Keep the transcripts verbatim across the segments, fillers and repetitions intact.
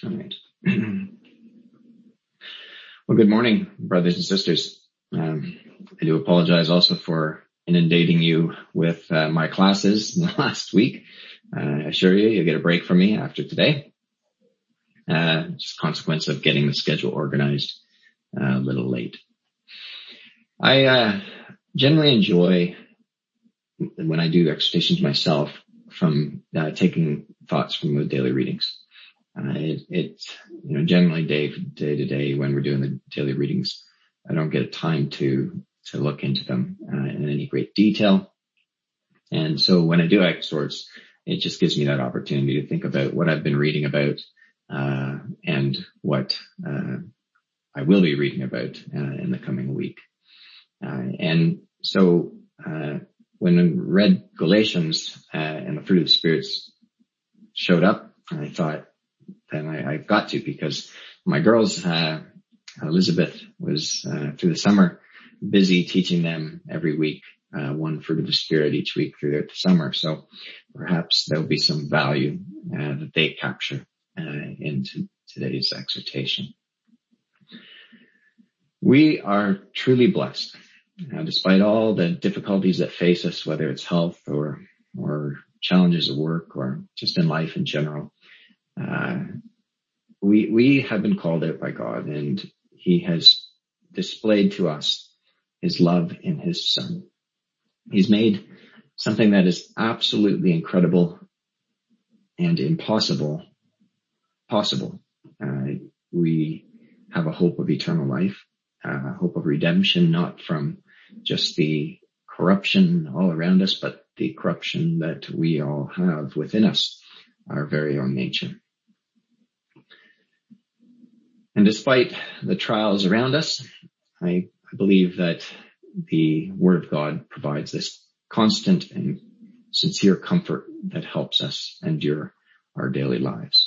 All right. Well, good morning, brothers and sisters. Um, I do apologize also for inundating you with uh, my classes last week. Uh, I assure you, you'll get a break from me after today. Uh, just a consequence of getting the schedule organized uh, a little late. I uh, generally enjoy, when I do exhortations myself, from uh, taking thoughts from the daily readings. Uh, it, it, you know, generally day, day to day when we're doing the daily readings, I don't get time to, to look into them uh, in any great detail. And so when I do exhorts, it just gives me that opportunity to think about what I've been reading about, uh, and what, uh, I will be reading about, uh, in the coming week. Uh, and so, uh, when I read Galatians, uh, and the fruit of the spirits showed up, I thought, then I, I've got to, because my girls, uh, Elizabeth was, uh, through the summer busy teaching them every week, uh, one fruit of the spirit each week through the summer. So perhaps there'll be some value, uh, that they capture, uh, into today's exhortation. We are truly blessed, uh, despite all the difficulties that face us, whether it's health or, or challenges at work or just in life in general. Uh, we, we have been called out by God, and he has displayed to us his love in his son. He's made something that is absolutely incredible and impossible possible. Uh, we have a hope of eternal life, a hope of redemption, not from just the corruption all around us, but the corruption that we all have within us, our very own nature. And despite the trials around us, I, I believe that the Word of God provides this constant and sincere comfort that helps us endure our daily lives.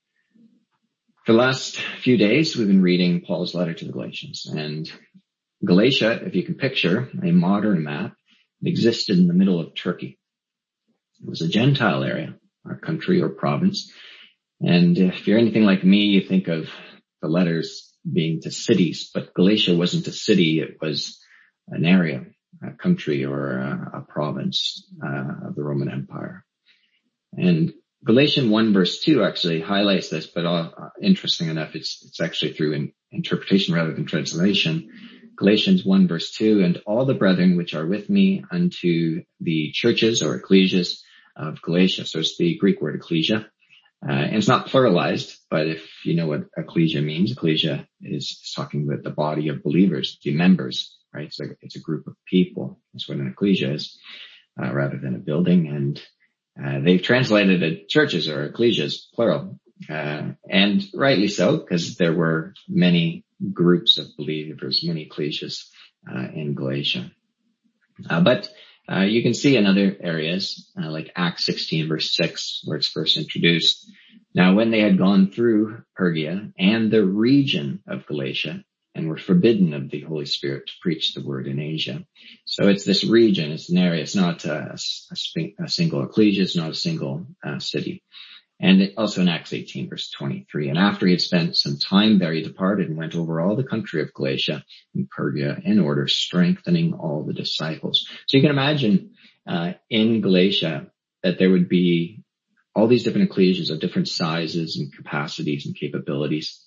For the last few days, we've been reading Paul's letter to the Galatians. And Galatia, if you can picture a modern map, it existed in the middle of Turkey. It was a Gentile area, our country or province. And if you're anything like me, you think of the letters being to cities, but Galatia wasn't a city, it was an area, a country or a, a province uh, of the Roman Empire. And Galatians one verse two actually highlights this, but uh, interesting enough, it's it's actually through in, interpretation rather than translation. Galatians one verse two, and all the brethren which are with me unto the churches or ecclesias of Galatia. So it's the Greek word ecclesia. Uh, and it's not pluralized, but if you know what ecclesia means, ecclesia is talking about the body of believers, the members, right? So it's a group of people. That's what an ecclesia is, uh, rather than a building. And uh, they've translated it churches or ecclesias, plural, uh, and rightly so, because there were many groups of believers, many ecclesias uh, in Galatia. Uh, but Uh, you can see in other areas, uh, like Acts sixteen verse six, where it's first introduced. Now, when they had gone through Pergia and the region of Galatia and were forbidden of the Holy Spirit to preach the word in Asia. So it's this region, it's an area, it's not a, a, a single ecclesia, it's not a single uh, city. And it, also in Acts eighteen verse twenty-three, and after he had spent some time there, he departed and went over all the country of Galatia and Pergia in order, strengthening all the disciples. So you can imagine uh, in Galatia that there would be all these different ecclesias of different sizes and capacities and capabilities.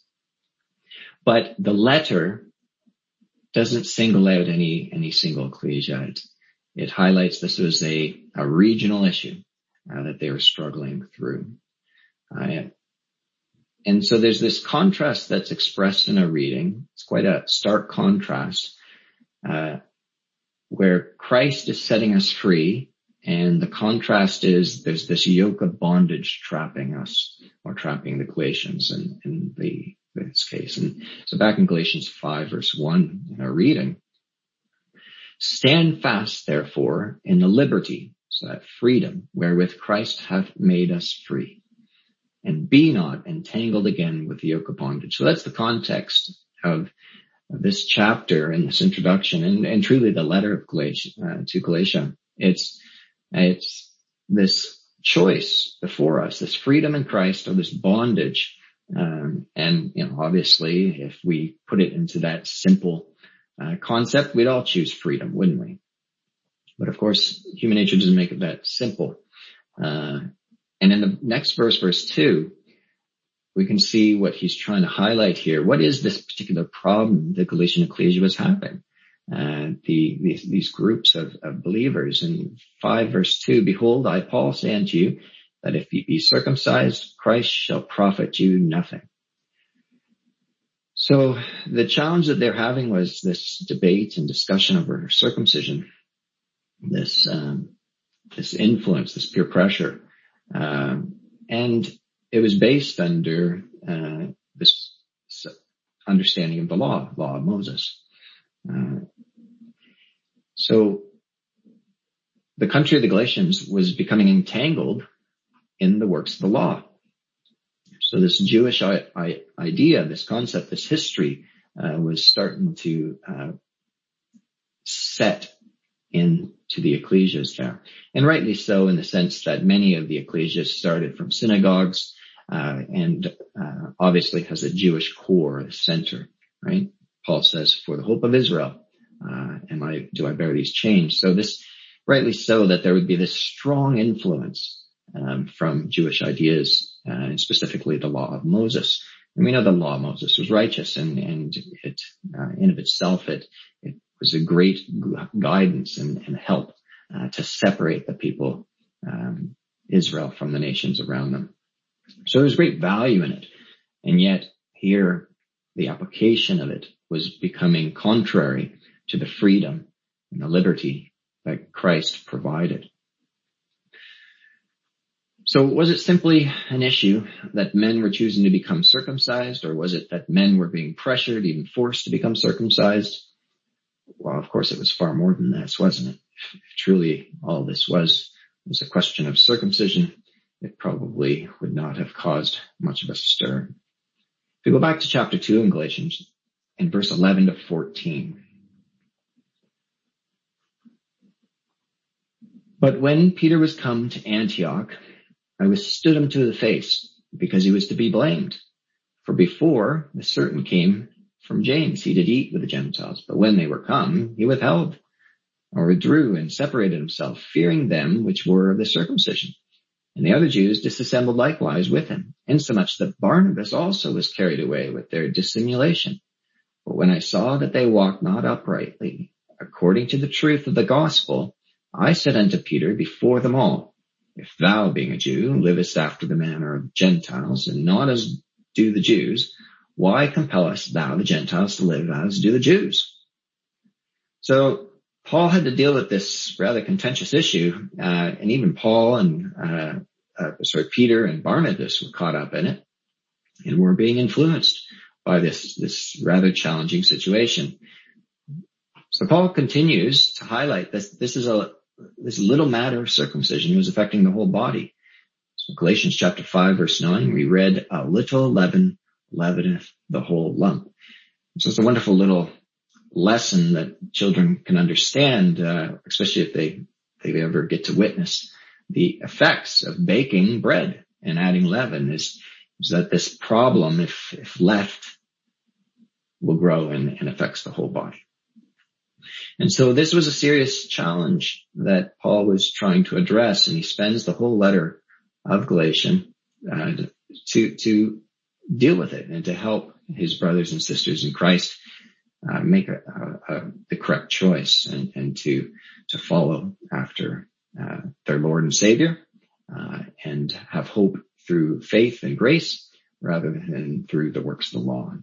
But the letter doesn't single out any any single ecclesia. It, it highlights this was a, a regional issue uh, that they were struggling through. Uh, and so there's this contrast that's expressed in a reading. It's quite a stark contrast, uh, where Christ is setting us free, and the contrast is there's this yoke of bondage trapping us, or trapping the Galatians in, in the, this case. And so back in Galatians five verse one in our reading, stand fast therefore in the liberty, so that freedom wherewith Christ hath made us free. And be not entangled again with the yoke of bondage. So that's the context of, of this chapter and this introduction, and, and truly the letter of Galatia, uh, to Galatia. It's it's this choice before us, this freedom in Christ or this bondage Um, and, you know, obviously, if we put it into that simple uh, concept, we'd all choose freedom, wouldn't we? But of course, human nature doesn't make it that simple. Uh, and in the next verse, verse two, we can see what he's trying to highlight here. What is this particular problem the Galatian ecclesia was having? Uh, the, these, these groups of, of believers. In five verse two, behold, I, Paul, say unto you, that if ye be circumcised, Christ shall profit you nothing. So the challenge that they're having was this debate and discussion over circumcision, this, um, this influence, this peer pressure. Um, and it was based under, uh, this understanding of the law, law of Moses. Uh, so the country of the Galatians was becoming entangled in the works of the law. So this Jewish I- I- idea, this concept, this history, uh, was starting to, uh, set into the ecclesias there. And rightly so, in the sense that many of the ecclesias started from synagogues, uh, and, uh, obviously has a Jewish core, a center, right? Paul says, for the hope of Israel, uh, am I, do I bear these chains? So this, rightly so, that there would be this strong influence Um, from Jewish ideas, uh, and specifically the law of Moses. And we know the law of Moses was righteous, and, and it, uh, in of itself, it, it was a great guidance and, and help, uh, to separate the people, um, Israel from the nations around them. So there was great value in it. And yet here, the application of it was becoming contrary to the freedom and the liberty that Christ provided. So was it simply an issue that men were choosing to become circumcised, or was it that men were being pressured, even forced to become circumcised? Well, of course, it was far more than this, wasn't it? If truly all this was, was a question of circumcision, it probably would not have caused much of a stir. If we go back to chapter two in Galatians, in verse eleven to fourteen. But when Peter was come to Antioch, I withstood him to the face, because he was to be blamed. For before the certain came from James, he did eat with the Gentiles. But when they were come, he withheld, or withdrew, and separated himself, fearing them which were of the circumcision. And the other Jews disassembled likewise with him, insomuch that Barnabas also was carried away with their dissimulation. But when I saw that they walked not uprightly, according to the truth of the gospel, I said unto Peter before them all, if thou, being a Jew, livest after the manner of Gentiles, and not as do the Jews, why compellest thou the Gentiles to live as do the Jews? So Paul had to deal with this rather contentious issue, uh, and even Paul and, uh, uh, sorry, Peter and Barnabas were caught up in it, and were being influenced by this, this rather challenging situation. So Paul continues to highlight this. This is a, this little matter of circumcision was affecting the whole body. So Galatians chapter five, verse nine, we read, a little leaven leaveneth the whole lump. So it's a wonderful little lesson that children can understand, uh, especially if they, they ever get to witness the effects of baking bread and adding leaven is, is that this problem, if, if left, will grow and, and affects the whole body. And so this was a serious challenge that Paul was trying to address, and he spends the whole letter of Galatians uh, to to deal with it and to help his brothers and sisters in Christ uh, make a, a, a, the correct choice and, and to to follow after uh, their Lord and Savior uh, and have hope through faith and grace rather than through the works of the law.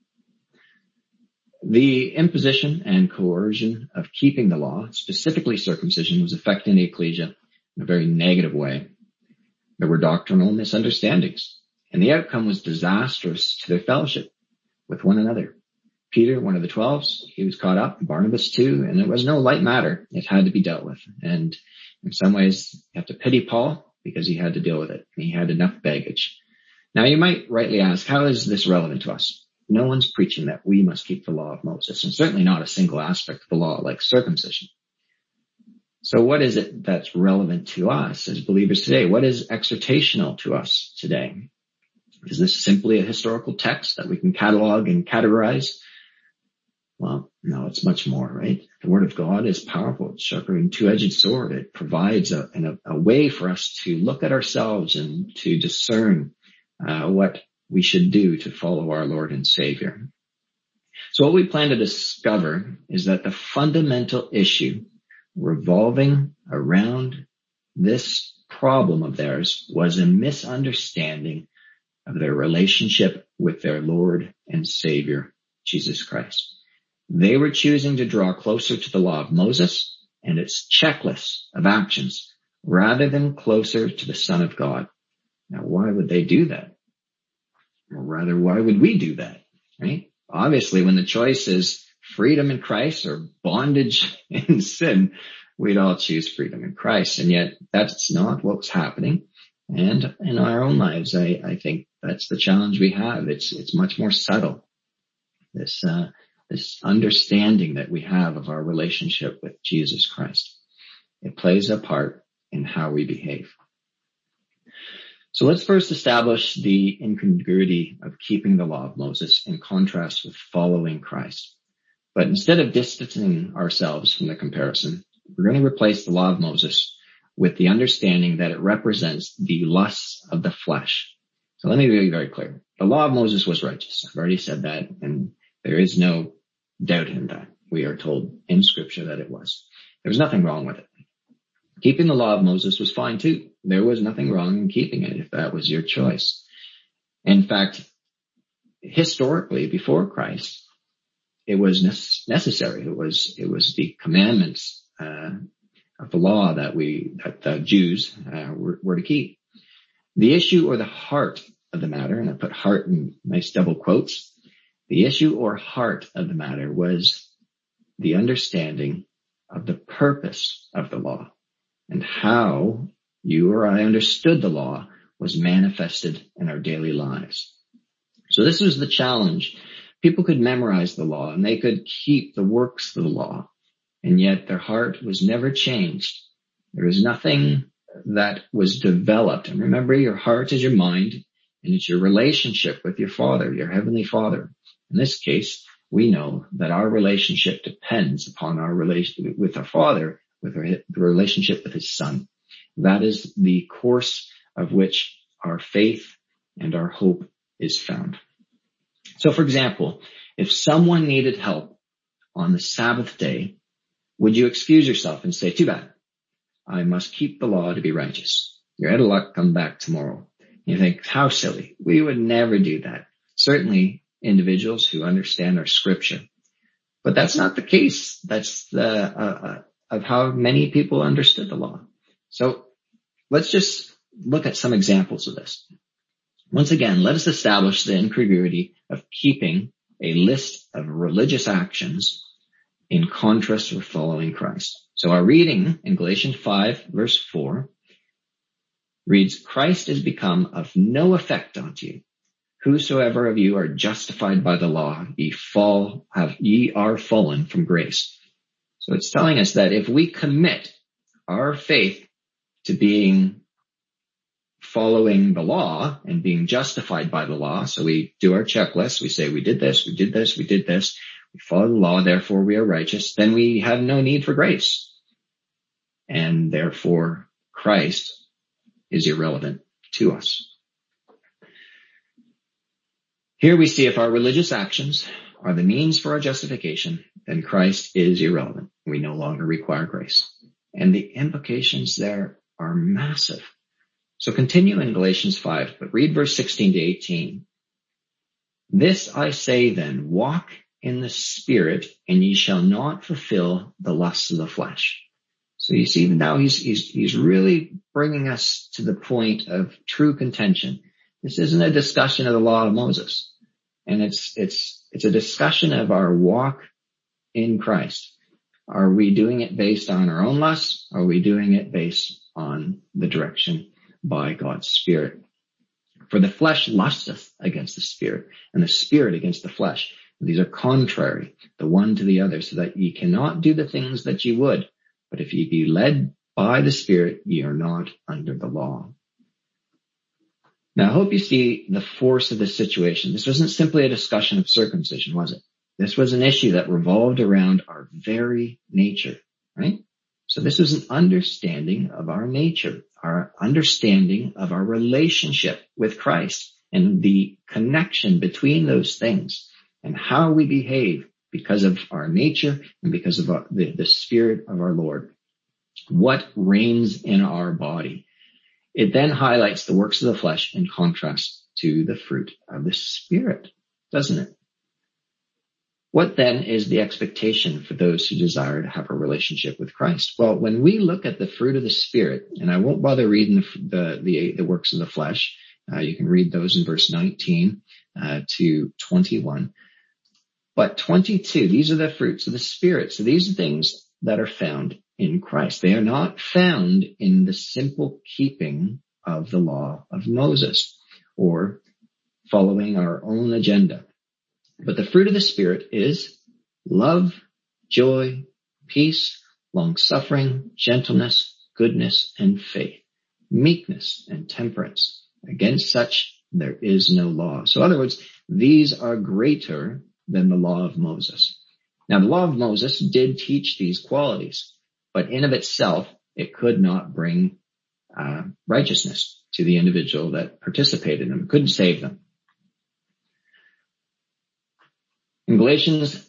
The imposition and coercion of keeping the law, specifically circumcision, was affecting the ecclesia in a very negative way. There were doctrinal misunderstandings, and the outcome was disastrous to their fellowship with one another. Peter, one of the twelves, he was caught up, Barnabas too, and it was no light matter. It had to be dealt with. And in some ways, you have to pity Paul because he had to deal with it. He had enough baggage. Now, you might rightly ask, how is this relevant to us? No one's preaching that we must keep the law of Moses, and certainly not a single aspect of the law like circumcision. So what is it that's relevant to us as believers today? What is exhortational to us today? Is this simply a historical text that we can catalog and categorize? Well, no, it's much more, right? The Word of God is powerful. It's sharper than a two-edged sword. It provides a, a, a way for us to look at ourselves and to discern uh, what we should do to follow our Lord and Savior. So what we plan to discover is that the fundamental issue revolving around this problem of theirs was a misunderstanding of their relationship with their Lord and Savior, Jesus Christ. They were choosing to draw closer to the law of Moses and its checklist of actions rather than closer to the Son of God. Now, why would they do that? Or rather, why would we do that, right? Obviously, when the choice is freedom in Christ or bondage in sin, we'd all choose freedom in Christ. And yet that's not what's happening. And in our own lives, I, I think that's the challenge we have. It's, it's much more subtle. This, uh, this understanding that we have of our relationship with Jesus Christ. It plays a part in how we behave. So let's first establish the incongruity of keeping the law of Moses in contrast with following Christ. But instead of distancing ourselves from the comparison, we're going to replace the law of Moses with the understanding that it represents the lusts of the flesh. So let me be very clear. The law of Moses was righteous. I've already said that, and there is no doubt in that. We are told in Scripture that it was. There was nothing wrong with it. Keeping the law of Moses was fine too. There was nothing wrong in keeping it if that was your choice. In fact, historically, before Christ, it was necessary. It was, it was the commandments, uh, of the law that we, that the Jews, uh, were, were to keep. The issue or the heart of the matter, and I put heart in nice double quotes, the issue or heart of the matter was the understanding of the purpose of the law and how you or I understood the law was manifested in our daily lives. So this was the challenge. People could memorize the law and they could keep the works of the law, and yet their heart was never changed. There was nothing that was developed. And remember, your heart is your mind, and it's your relationship with your Father, your Heavenly Father. In this case, we know that our relationship depends upon our relation with our Father, with our, the relationship with His Son. That is the course of which our faith and our hope is found. So, for example, if someone needed help on the Sabbath day, would you excuse yourself and say, too bad, I must keep the law to be righteous. You're out of luck, come back tomorrow. You think, how silly. We would never do that. Certainly individuals who understand our Scripture. But that's not the case. That's the, uh, uh, of how many people understood the law. So let's just look at some examples of this. Once again, let us establish the incongruity of keeping a list of religious actions in contrast with following Christ. So our reading in Galatians five verse four reads, Christ is become of no effect unto you. Whosoever of you are justified by the law, ye fall, have, ye are fallen from grace. So it's telling us that if we commit our faith to being following the law and being justified by the law, so we do our checklist, we say we did this, we did this, we did this, we follow the law, therefore we are righteous, then we have no need for grace. And therefore Christ is irrelevant to us. Here we see if our religious actions are the means for our justification, then Christ is irrelevant. We no longer require grace. And the implications there are massive. So continue in Galatians five, but read verse sixteen to eighteen. This I say then, walk in the Spirit, and ye shall not fulfill the lusts of the flesh. So you see now he's, he's, he's really bringing us to the point of true contention. This isn't a discussion of the law of Moses. And it's, it's, it's a discussion of our walk in Christ. Are we doing it based on our own lusts? Are we doing it based on the direction by God's Spirit? For the flesh lusteth against the Spirit, and the Spirit against the flesh. And these are contrary, the one to the other, so that ye cannot do the things that ye would. But if ye be led by the Spirit, ye are not under the law. Now, I hope you see the force of this situation. This wasn't simply a discussion of circumcision, was it? This was an issue that revolved around our very nature, right? So this was an understanding of our nature, our understanding of our relationship with Christ and the connection between those things and how we behave because of our nature and because of our, the, the Spirit of our Lord. What reigns in our body? It then highlights the works of the flesh in contrast to the fruit of the Spirit, doesn't it? What then is the expectation for those who desire to have a relationship with Christ? Well, when we look at the fruit of the Spirit, and I won't bother reading the the, the, the works of the flesh, uh, you can read those in verse nineteen uh, to twenty-one. But twenty-two, these are the fruits of the Spirit. So these are things that are found in Christ. They are not found in the simple keeping of the law of Moses or following our own agenda. But the fruit of the Spirit is love, joy, peace, long-suffering, gentleness, goodness, and faith, meekness, and temperance. Against such there is no law. So in other words, these are greater than the law of Moses. Now, the law of Moses did teach these qualities, but in of itself, it could not bring uh, righteousness to the individual that participated in them. It couldn't save them. In Galatians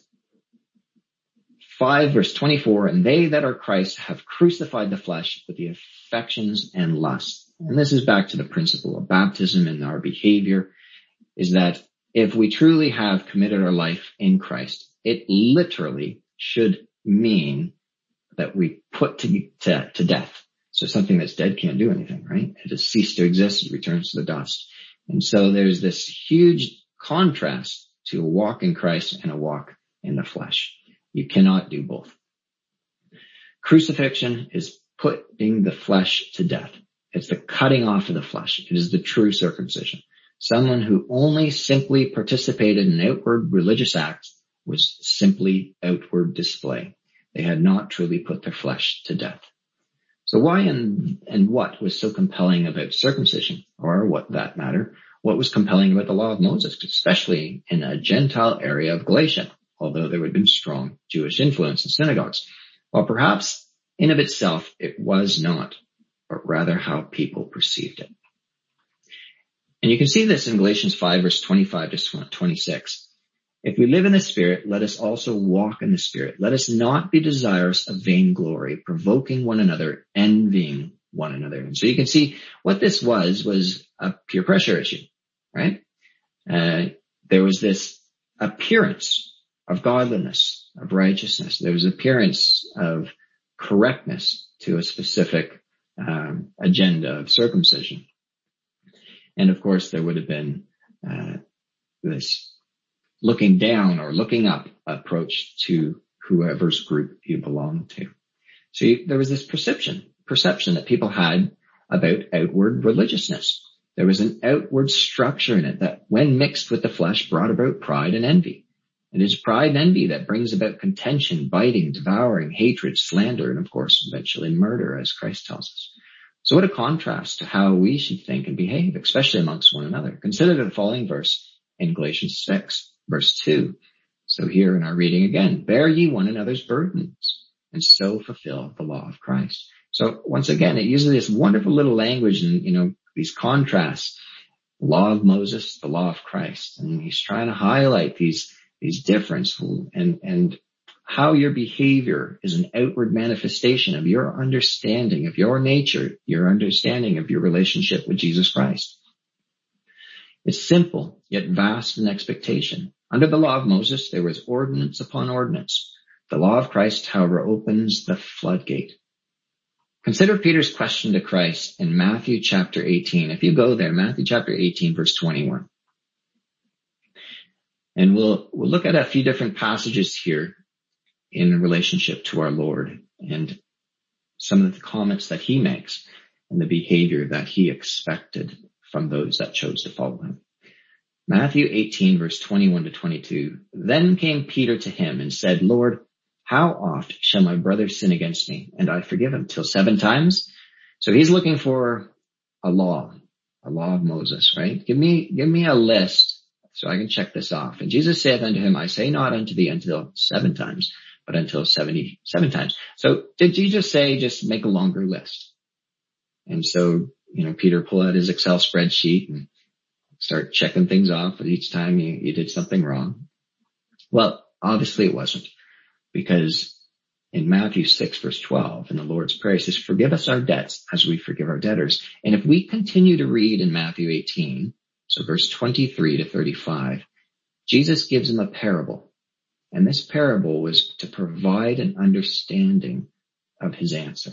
five verse twenty-four, and they that are Christ have crucified the flesh with the affections and lusts. And this is back to the principle of baptism and our behavior, is that if we truly have committed our life in Christ, it literally should mean that we put to, to, to death. So something that's dead can't do anything, right? It has ceased to exist. It returns to the dust. And so there's this huge contrast to a walk in Christ and a walk in the flesh. You cannot do both. Crucifixion is putting the flesh to death. It's the cutting off of the flesh. It is the true circumcision. Someone who only simply participated in outward religious acts was simply outward display. They had not truly put their flesh to death. So why and, and what was so compelling about circumcision, or what that matter, what was compelling about the law of Moses, especially in a Gentile area of Galatia, although there would have been strong Jewish influence in synagogues? Well, perhaps in of itself it was not, but rather how people perceived it. And you can see this in Galatians five verse twenty-five to twenty-six. If we live in the Spirit, let us also walk in the Spirit. Let us not be desirous of vainglory, provoking one another, envying one another. And so you can see what this was, was a peer pressure issue, right? Uh, there was this appearance of godliness, of righteousness. There was appearance of correctness to a specific um, agenda of circumcision. And of course, there would have been uh, this looking down or looking up approach to whoever's group you belong to. So you, there was this perception, perception that people had about outward religiousness. There was an outward structure in it that, when mixed with the flesh, brought about pride and envy. It is pride and envy that brings about contention, biting, devouring, hatred, slander, and of course, eventually murder, as Christ tells us. So what a contrast to how we should think and behave, especially amongst one another. Consider the following verse in Galatians six. Verse two. So here in our reading again, bear ye one another's burdens and so fulfill the law of Christ. So once again, it uses this wonderful little language and, you know, these contrasts, the law of Moses, the law of Christ. And he's trying to highlight these, these differences and, and how your behavior is an outward manifestation of your understanding of your nature, your understanding of your relationship with Jesus Christ. It's simple, yet vast in expectation. Under the law of Moses, there was ordinance upon ordinance. The law of Christ, however, opens the floodgate. Consider Peter's question to Christ in Matthew chapter eighteen. If you go there, Matthew chapter eighteen, verse twenty-one. And we'll, we'll look at a few different passages here in relationship to our Lord and some of the comments that he makes and the behavior that he expected from those that chose to follow him. Matthew eighteen, verse twenty-one to twenty-two. Then came Peter to him and said, Lord, how oft shall my brother sin against me, and I forgive him? Till seven times? So he's looking for a law, a law of Moses, right? Give me, give me a list so I can check this off. And Jesus saith unto him, I say not unto thee until seven times, but until seventy-seven times. So did Jesus say just make a longer list? And so, you know, Peter pulled out his Excel spreadsheet and start checking things off each time you, you did something wrong. Well, obviously it wasn't, because in Matthew six verse twelve in the Lord's Prayer, it says, forgive us our debts as we forgive our debtors. And if we continue to read in Matthew eighteen, so verse twenty-three to thirty-five, Jesus gives him a parable. And this parable was to provide an understanding of his answer.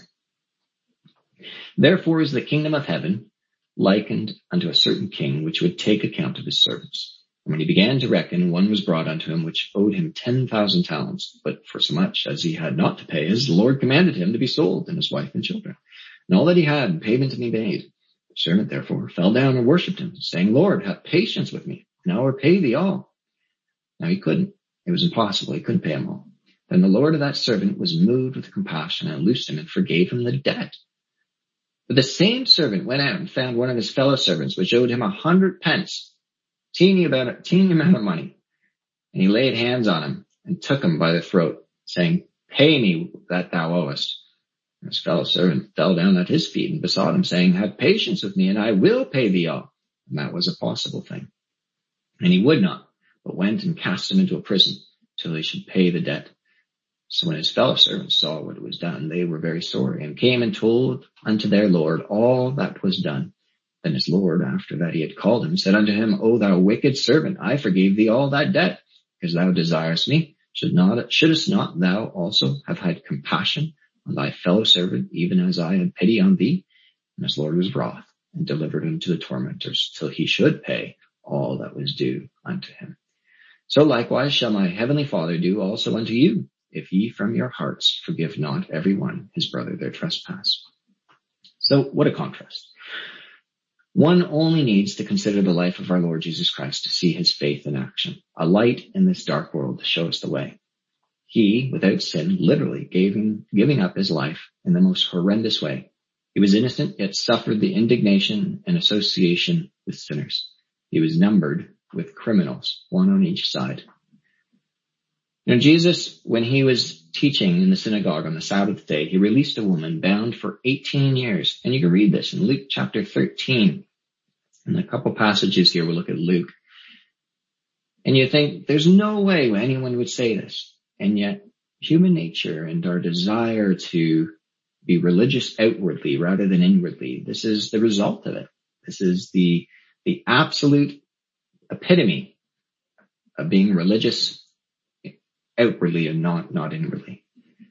Therefore is the kingdom of heaven likened unto a certain king, which would take account of his servants. And when he began to reckon, one was brought unto him, which owed him ten thousand talents. But for so much as he had not to pay, his Lord commanded him to be sold, and his wife and children, and all that he had, payment to be made. The servant therefore fell down and worshipped him, saying, Lord, have patience with me, and I will pay thee all. Now he couldn't. It was impossible. He couldn't pay him all. Then the Lord of that servant was moved with compassion and loosed him and forgave him the debt. But the same servant went out and found one of his fellow servants, which owed him a hundred pence, teeny about a teeny amount of money. And he laid hands on him and took him by the throat, saying, pay me that thou owest. And his fellow servant fell down at his feet and besought him, saying, have patience with me, and I will pay thee all. And that was a possible thing. And he would not, but went and cast him into a prison till he should pay the debt. So when his fellow servants saw what was done, they were very sorry, and came and told unto their Lord all that was done. Then his Lord, after that he had called him, said unto him, O thou wicked servant, I forgave thee all that debt, because thou desirest me. Should not, shouldest not thou also have had compassion on thy fellow servant, even as I had pity on thee? And his Lord was wroth, and delivered him to the tormentors, till he should pay all that was due unto him. So likewise shall my heavenly Father do also unto you, if ye from your hearts forgive not every one his brother their trespass. So what a contrast. One only needs to consider the life of our Lord Jesus Christ to see his faith in action, a light in this dark world to show us the way. He, without sin, literally gave him, giving up his life in the most horrendous way. He was innocent, yet suffered the indignation and association with sinners. He was numbered with criminals, one on each side. Now, Jesus, when he was teaching in the synagogue on the Sabbath day, he released a woman bound for eighteen years. And you can read this in Luke chapter thirteen. In a couple passages here, we'll look at Luke. And you think, there's no way anyone would say this. And yet, human nature and our desire to be religious outwardly rather than inwardly, this is the result of it. This is the, the absolute epitome of being religious outwardly and not, not inwardly.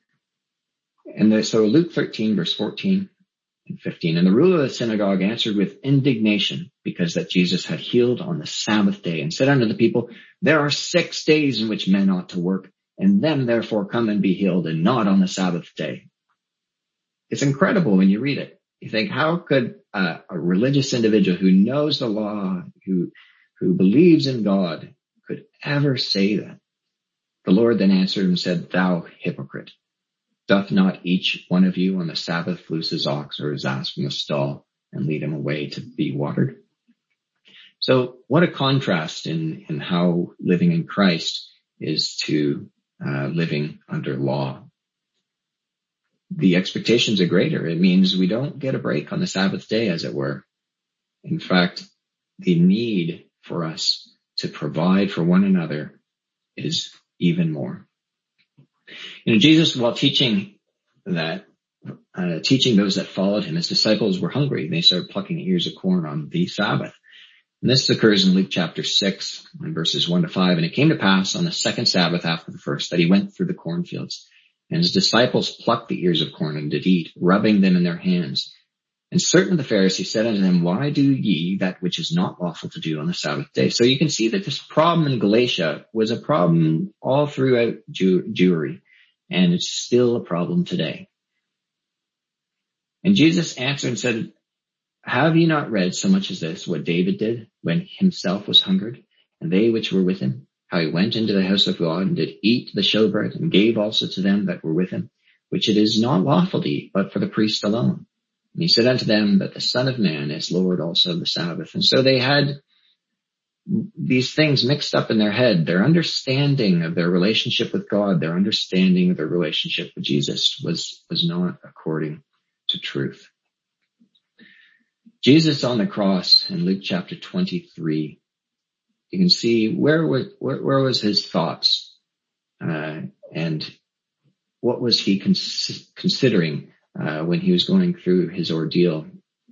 And the, so Luke thirteen verse fourteen and fifteen, and the ruler of the synagogue answered with indignation, because that Jesus had healed on the Sabbath day, and said unto the people, there are six days in which men ought to work, and them therefore come and be healed, and not on the Sabbath day. It's incredible when you read it. You think, how could uh, a religious individual who knows the law, who, who believes in God, could ever say that? The Lord then answered and said, thou hypocrite, doth not each one of you on the Sabbath loose his ox or his ass from the stall and lead him away to be watered? So what a contrast in, in how living in Christ is to uh, living under law. The expectations are greater. It means we don't get a break on the Sabbath day, as it were. In fact, the need for us to provide for one another is even more. You know, Jesus, while teaching that, uh, teaching those that followed him, his disciples were hungry. They started plucking ears of corn on the Sabbath. And this occurs in Luke chapter six, in verses one to five. And it came to pass on the second Sabbath after the first that he went through the cornfields. And his disciples plucked the ears of corn and did eat, rubbing them in their hands. And certain of the Pharisees said unto them, why do ye that which is not lawful to do on the Sabbath day? So you can see that this problem in Galatia was a problem all throughout Jew- Jewry, and it's still a problem today. And Jesus answered and said, have ye not read so much as this, what David did when himself was hungered, and they which were with him, how he went into the house of God and did eat the showbread, and gave also to them that were with him, which it is not lawful to eat, but for the priest alone. And he said unto them that the Son of Man is Lord also of the Sabbath. And so they had these things mixed up in their head. Their understanding of their relationship with God, their understanding of their relationship with Jesus was, was not according to truth. Jesus on the cross in Luke chapter twenty-three, you can see where was, where, where was his thoughts, uh, and what was he cons- considering, uh, when he was going through his ordeal?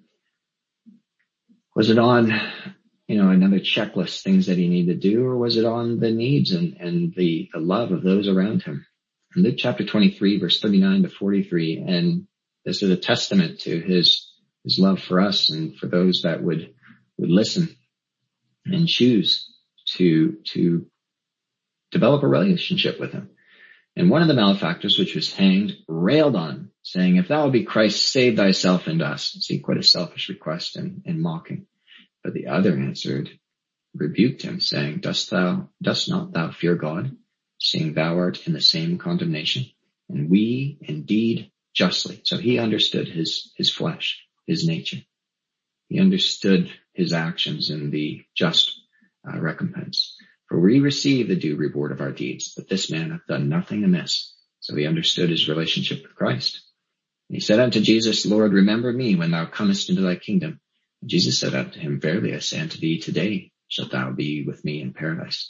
Was it on, you know, another checklist, things that he needed to do, or was it on the needs and, and the, the love of those around him? In Luke chapter twenty-three, verse thirty-nine to forty-three, and this is a testament to his his love for us and for those that would, would listen and choose to, to develop a relationship with him. And one of the malefactors, which was hanged, railed on, saying, if thou be Christ, save thyself and us. See, quite a selfish request and, and mocking. But the other answered, rebuked him, saying, dost thou, dost not thou fear God, seeing thou art in the same condemnation? And we indeed justly. So he understood his, his flesh, his nature. He understood his actions and the just uh, recompense. For we receive the due reward of our deeds, but this man hath done nothing amiss. So he understood his relationship with Christ. And he said unto Jesus, Lord, remember me when thou comest into thy kingdom. And Jesus said unto him, verily I say unto thee, today shalt thou be with me in paradise.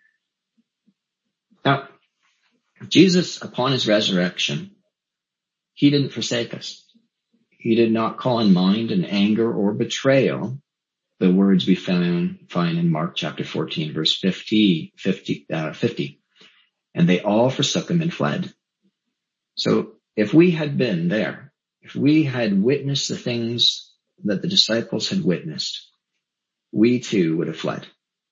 Now, Jesus, upon his resurrection, he didn't forsake us. He did not call in mind in anger or betrayal the words we found, find in Mark chapter fourteen, verse fifty, fifty, uh, fifty. And they all forsook him and fled. So if we had been there, if we had witnessed the things that the disciples had witnessed, we too would have fled.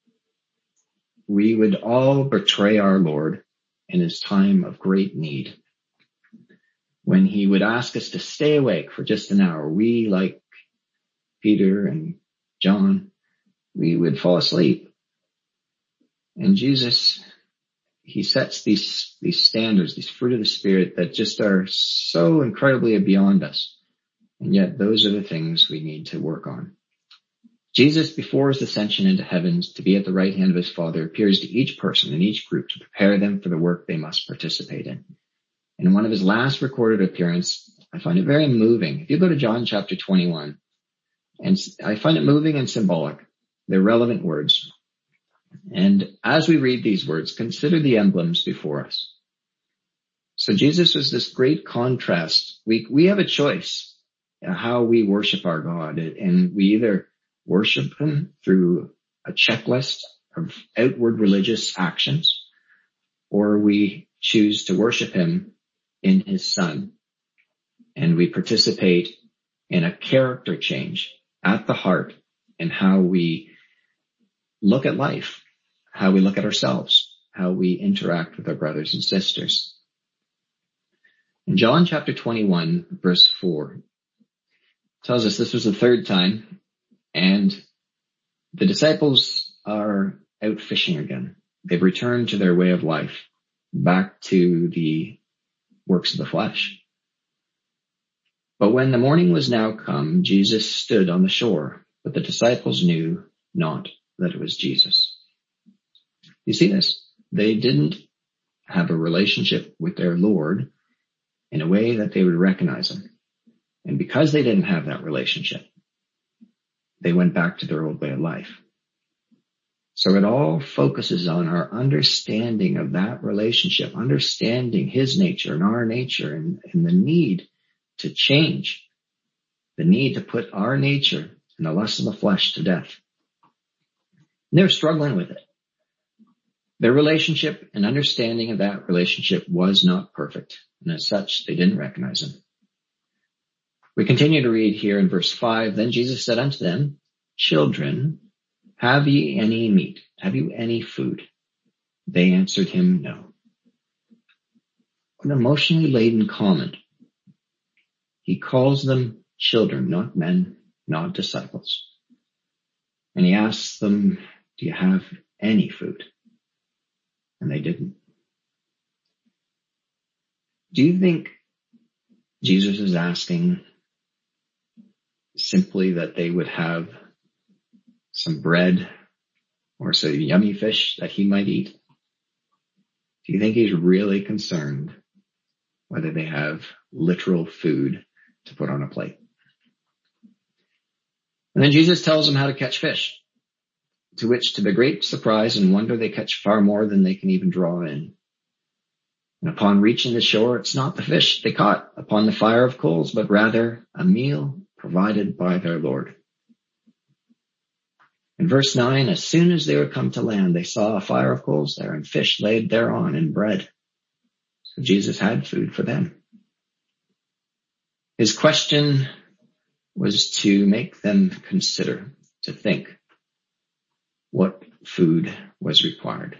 We would all betray our Lord in his time of great need. When he would ask us to stay awake for just an hour, we, like Peter and John, we would fall asleep. And Jesus, he sets these, these standards, these fruit of the Spirit that just are so incredibly beyond us. And yet those are the things we need to work on. Jesus, before his ascension into heavens to be at the right hand of his Father, appears to each person in each group to prepare them for the work they must participate in. In one of his last recorded appearance, I find it very moving. If you go to John chapter twenty-one, and I find it moving and symbolic. They're relevant words. And as we read these words, consider the emblems before us. So Jesus was this great contrast. We, we have a choice in how we worship our God, and we either worship him through a checklist of outward religious actions, or we choose to worship him in his Son, and we participate in a character change at the heart in how we look at life, how we look at ourselves, how we interact with our brothers and sisters. In John chapter twenty-one, verse four, tells us this was the third time, and the disciples are out fishing again. They've returned to their way of life, back to the works of the flesh. But when the morning was now come, Jesus stood on the shore, but the disciples knew not that it was Jesus. You see this? They didn't have a relationship with their Lord in a way that they would recognize him. And because they didn't have that relationship, they went back to their old way of life. So it all focuses on our understanding of that relationship, understanding his nature and our nature, and, and the need to change, the need to put our nature and the lust of the flesh to death. And they're struggling with it. Their relationship and understanding of that relationship was not perfect, and as such, they didn't recognize him. We continue to read here in verse five, then Jesus said unto them, children, have ye any meat? Have you any food? They answered him, no. An emotionally laden comment. He calls them children, not men, not disciples. And he asks them, do you have any food? And they didn't. Do you think Jesus is asking simply that they would have some bread or some yummy fish that he might eat? Do you think he's really concerned whether they have literal food to put on a plate? And then Jesus tells them how to catch fish, to which, to their great surprise and wonder, they catch far more than they can even draw in. And upon reaching the shore, it's not the fish they caught upon the fire of coals, but rather a meal provided by their Lord. In verse nine, as soon as they were come to land, they saw a fire of coals there and fish laid thereon and bread. So Jesus had food for them. His question was to make them consider, to think what food was required.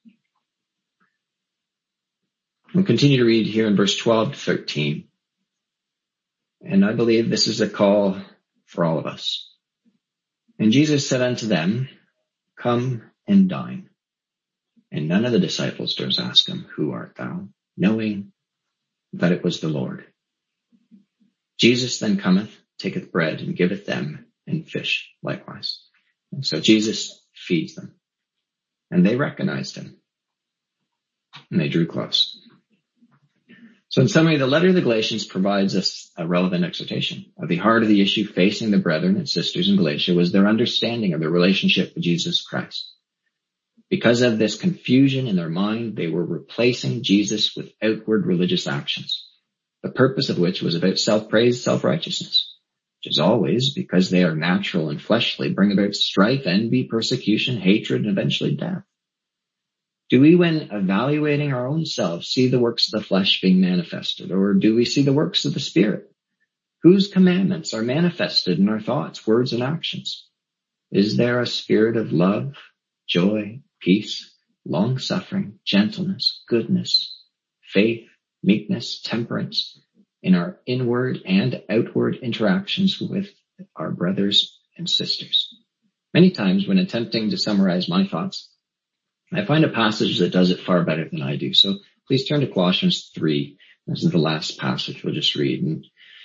We'll continue to read here in verse twelve to thirteen. And I believe this is a call for all of us. And Jesus said unto them, come and dine. And none of the disciples durst ask him, who art thou? Knowing that it was the Lord. Jesus then cometh, taketh bread, and giveth them, and fish likewise. And so Jesus feeds them. And they recognized him. And they drew close. So in summary, the letter of the Galatians provides us a relevant exhortation. At the heart of the issue facing the brethren and sisters in Galatia was their understanding of their relationship with Jesus Christ. Because of this confusion in their mind, they were replacing Jesus with outward religious actions, the purpose of which was about self-praise, self-righteousness, which is always, because they are natural and fleshly, bring about strife, envy, persecution, hatred, and eventually death. Do we, when evaluating our own selves, see the works of the flesh being manifested, or do we see the works of the Spirit? Whose commandments are manifested in our thoughts, words, and actions? Is there a spirit of love, joy, peace, long-suffering, gentleness, goodness, faith, meekness, temperance in our inward and outward interactions with our brothers and sisters? Many times when attempting to summarize my thoughts, I find a passage that does it far better than I do. So please turn to Colossians three. This is the last passage we'll just read. And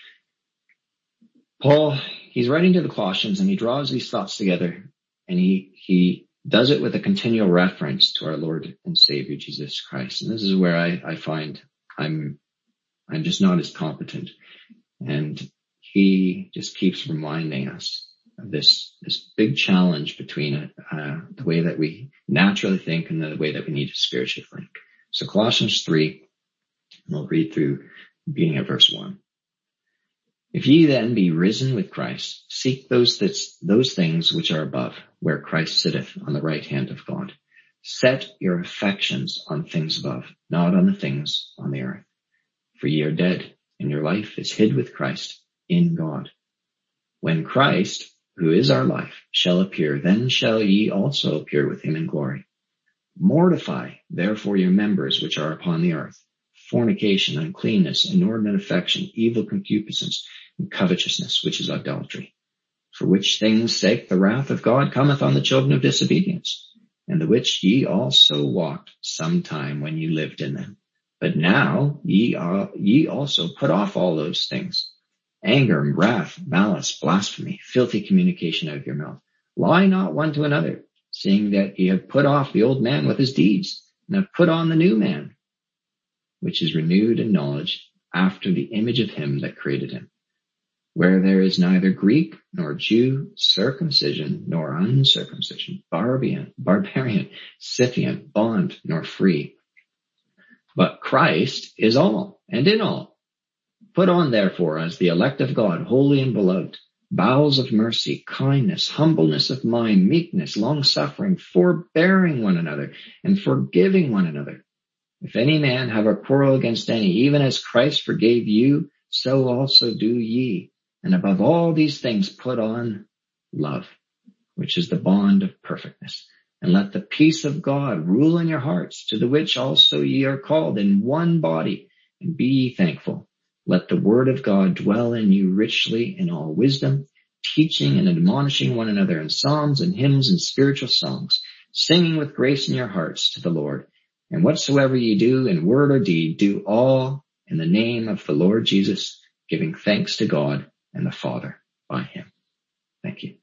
Paul, he's writing to the Colossians and he draws these thoughts together, and he, he does it with a continual reference to our Lord and Savior, Jesus Christ. And this is where I, I find I'm, I'm just not as competent. And he just keeps reminding us of this, this big challenge between uh, the way that we naturally think and the way that we need to spiritually think. So Colossians three, we'll read through beginning at verse one. If ye then be risen with Christ, seek those that's, those things which are above, where Christ sitteth on the right hand of God. Set your affections on things above, not on the things on the earth. For ye are dead, and your life is hid with Christ in God. When Christ, who is our life, shall appear, then shall ye also appear with him in glory. Mortify therefore your members which are upon the earth, fornication, uncleanness, inordinate affection, evil concupiscence, and covetousness, which is idolatry. For which things sake the wrath of God cometh on the children of disobedience, and the which ye also walked sometime when ye lived in them. But now ye are, ye also put off all those things: anger, wrath, malice, blasphemy, filthy communication out of your mouth. Lie not one to another, seeing that ye have put off the old man with his deeds, and have put on the new man, which is renewed in knowledge after the image of him that created him. Where there is neither Greek nor Jew, circumcision nor uncircumcision, barbarian, barbarian, Scythian, bond nor free. But Christ is all and in all. Put on therefore as the elect of God, holy and beloved, bowels of mercy, kindness, humbleness of mind, meekness, long-suffering, forbearing one another, and forgiving one another. If any man have a quarrel against any, even as Christ forgave you, so also do ye. And above all these things put on love, which is the bond of perfectness. And let the peace of God rule in your hearts, to the which also ye are called in one body, and be ye thankful. Let the word of God dwell in you richly in all wisdom, teaching and admonishing one another in psalms and hymns and spiritual songs, singing with grace in your hearts to the Lord. And whatsoever ye do in word or deed, do all in the name of the Lord Jesus, giving thanks to God and the Father by him. Thank you.